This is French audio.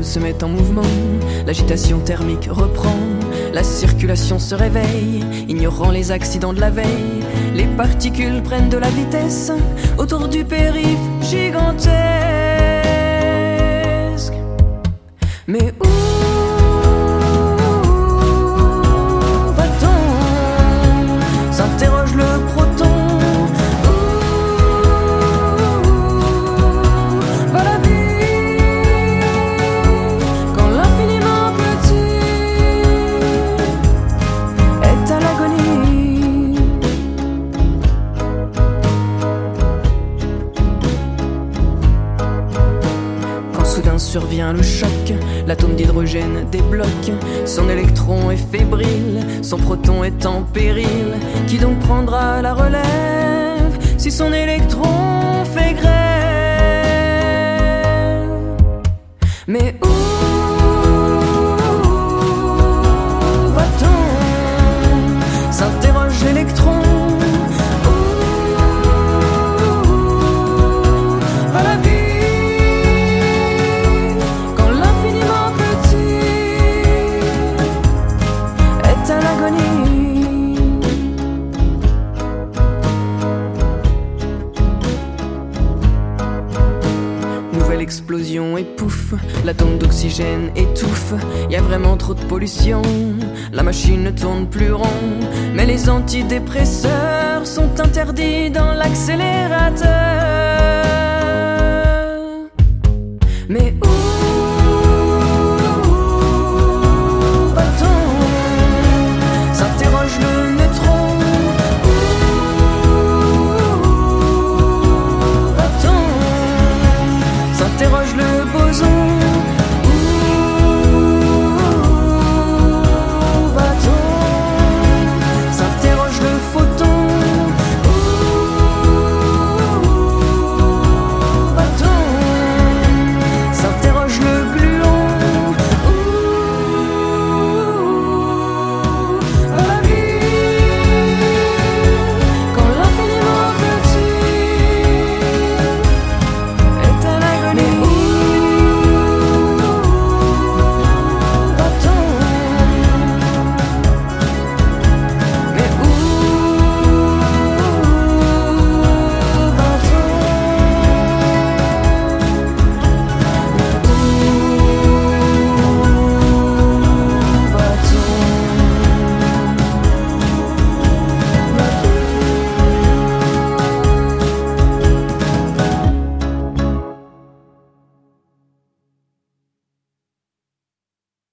se met en mouvement, l'agitation thermique reprend, la circulation se réveille, ignorant les accidents de la veille. Les particules prennent de la vitesse autour du périph' gigantesque. Mais où va-t-on? S'interroge le proton. Survient le choc, l'atome d'hydrogène débloque, son électron est fébrile, son proton est en péril. Qui donc prendra la relève si son électron fait grève? Mais où va-t-on? S'interroge l'électron. Explosion et pouf, l'atome d'oxygène étouffe. Y a vraiment trop de pollution, la machine ne tourne plus rond. Mais les antidépresseurs sont interdits dans l'accélérateur.